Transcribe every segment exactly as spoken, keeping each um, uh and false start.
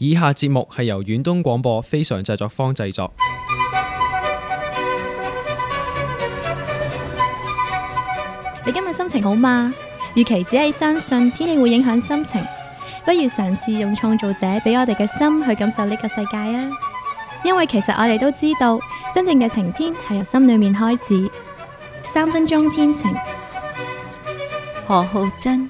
以下節目係由遠東廣播非常製作坊製作。 你今日心情好嗎？與其只係相信天氣會影響心情，不如嘗試用創造者俾我哋嘅心去感受呢個世界啊！因為其實我哋都知道，真正嘅晴天係由心裏面開始。三分鐘天晴。 何浩珍。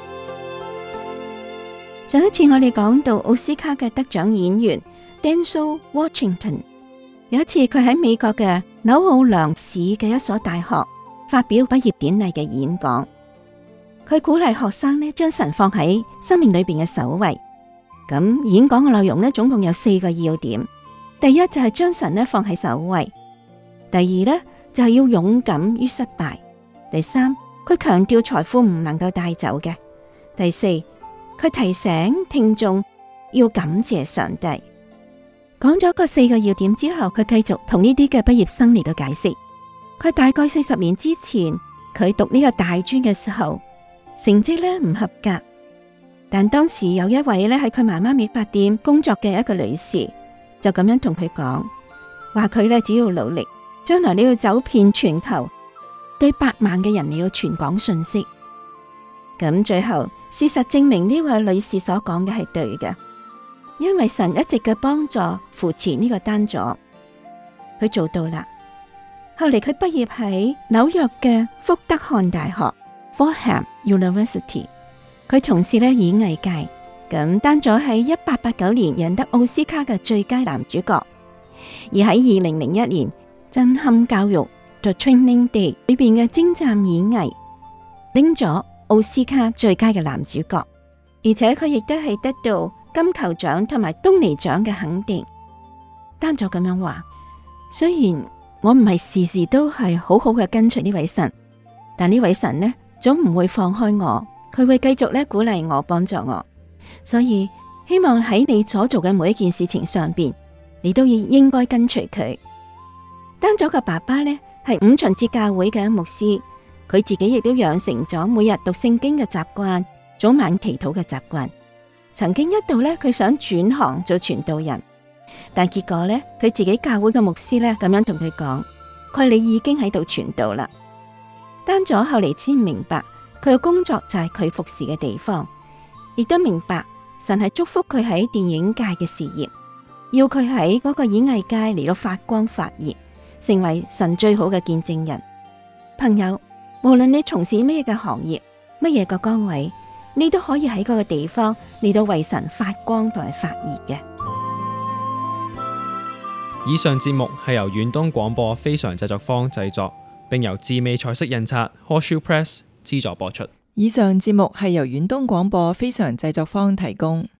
上一次我哋講到奧斯卡嘅得獎演員 Denzel Washington， 有一次佢喺美國嘅紐奧良市嘅一所大學發表畢業典禮嘅演講，佢鼓勵學生呢將神放喺生命裏邊嘅首位。咁演講嘅內容呢，總共有四個要點。第一就係將神呢放喺首位，第二呢就係要勇敢於失敗，第三佢強調財富唔能夠帶走嘅，第四佢提醒聽眾要感謝上帝。講咗個四個要點之後，佢繼續同呢啲嘅畢業生嚟到解釋。佢大概四十年之前，佢讀呢個大專嘅時候，成績咧唔合格，但當時有一位咧喺佢媽媽美髮店工作嘅一個女士，就咁樣同佢講，話佢咧只要努力，將來你要走遍全球，對百萬嘅人嚟到傳講信息。咁最後事實證明呢位女士所講嘅係對嘅，因為神一直嘅幫助扶持呢個丹佐，佢做到啦。後嚟佢畢業喺紐約嘅福德漢大學 Fordham University， 佢從事咧演藝界。咁丹佐喺一八八九年贏得奧斯卡嘅最佳男主角，而喺二零零一年震撼教育 The Training Day 裏邊嘅精湛演藝，拎咗奧斯卡最佳嘅男主角，而且佢亦都係得到金球獎同埋東尼獎嘅肯定。丹佐咁樣話：雖然我唔係時時都係好好嘅跟隨呢位神，但呢位神呢，總唔會放開我，佢會繼續咧鼓勵我，幫助我。所以希望喺你所做嘅每一件事情上邊，你都要應該跟隨佢。丹佐嘅爸爸呢，係五旬節教會嘅牧師，佢自己亦都養成咗每日讀聖經嘅習慣，早晚祈禱嘅習慣。曾經一度呢，佢想轉行做傳道人，但結果呢，佢自己教會嘅牧師呢，咁樣同佢講，佢你已經喺度傳道啦。丹佐後嚟先明白，佢嘅工作就係佢服侍嘅地方，亦都明白神係祝福佢喺電影界嘅事業，要佢喺嗰個演藝界嚟到發光發熱，成為神最好嘅見證人。朋友，無論你從事咩嘅行業，乜嘢個崗位，你都可以喺嗰個地方嚟到為神發光同埋發熱嘅。 以上節目係由遠東廣播非常製作坊製作，並由智美彩色印刷 Horseshoe Press 資助播出。 以上節目係由遠東廣播非常製作坊提供。